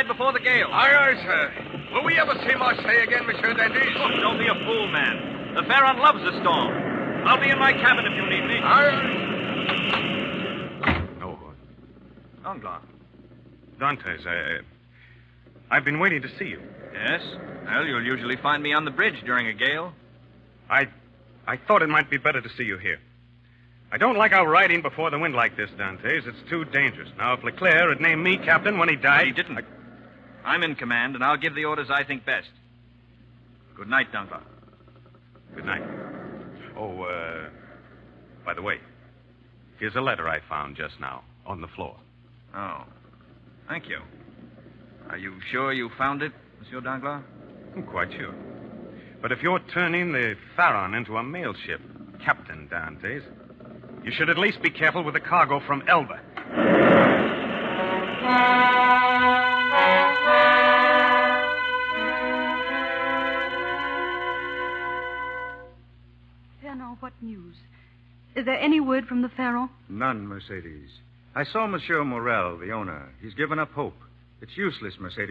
before the gale. Aye, sir. Will we ever see Marseille again, Monsieur Dandy? Oh, don't be a fool, man. The Pharaon loves the storm. I'll be in my cabin if you need me. Aye. No. Danglars. Dantes, I've been waiting to see you. Yes? Well, you'll usually find me on the bridge during a gale. I thought it might be better to see you here. I don't like our riding before the wind like this, Dantes. It's too dangerous. Now, if Leclerc had named me captain when he died... But he didn't. I'm in command, and I'll give the orders I think best. Good night, Danglars. Good night. Oh, by the way, here's a letter I found just now on the floor. Oh. Thank you. Are you sure you found it, Monsieur Danglars? I'm quite sure. But if you're turning the Pharaon into a mail ship, Captain Dantes, you should at least be careful with the cargo from Elba. Fernand, what news? Is there any word from the Pharaon? None, Mercedes. I saw Monsieur Morel, the owner. He's given up hope. It's useless, Mercedes.